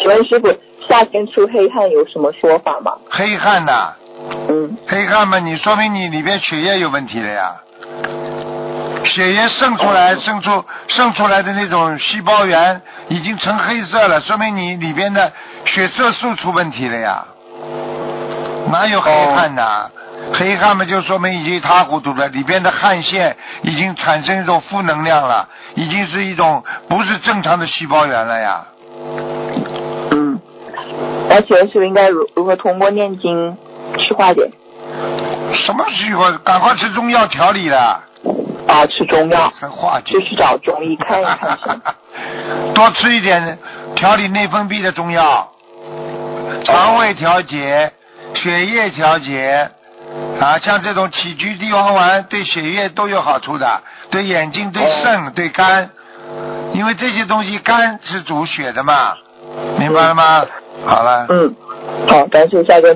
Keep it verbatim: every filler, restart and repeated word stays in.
问师傅，夏天出黑汗有什么说法吗？ 黑汗呐、 嗯， 黑汗嘛，你说明你里边血液有问题了呀。血液渗出来，渗出渗出来的那种细胞源已经成黑色了，说明你里边的血色素出问题了呀。哪有黑汗呐、黑汗嘛，就说明已经一塌糊涂了，里边的汗腺已经产生一种负能量了，已经是一种不是正常的细胞源了呀。 嗯，而且是应该如如何通过念经去化解？ 什么时候？赶快吃中药调理了。 啊，吃中药， 很化解。 就去找中医看一看是吗？ 多吃一点调理内分泌的中药，肠胃调节、血液调节啊，像这种杞菊地黄丸对血液都有好处的，对眼睛、对肾、对肝，因为这些东西肝是主血的嘛，明白了吗？好了。 嗯，好，感谢下个。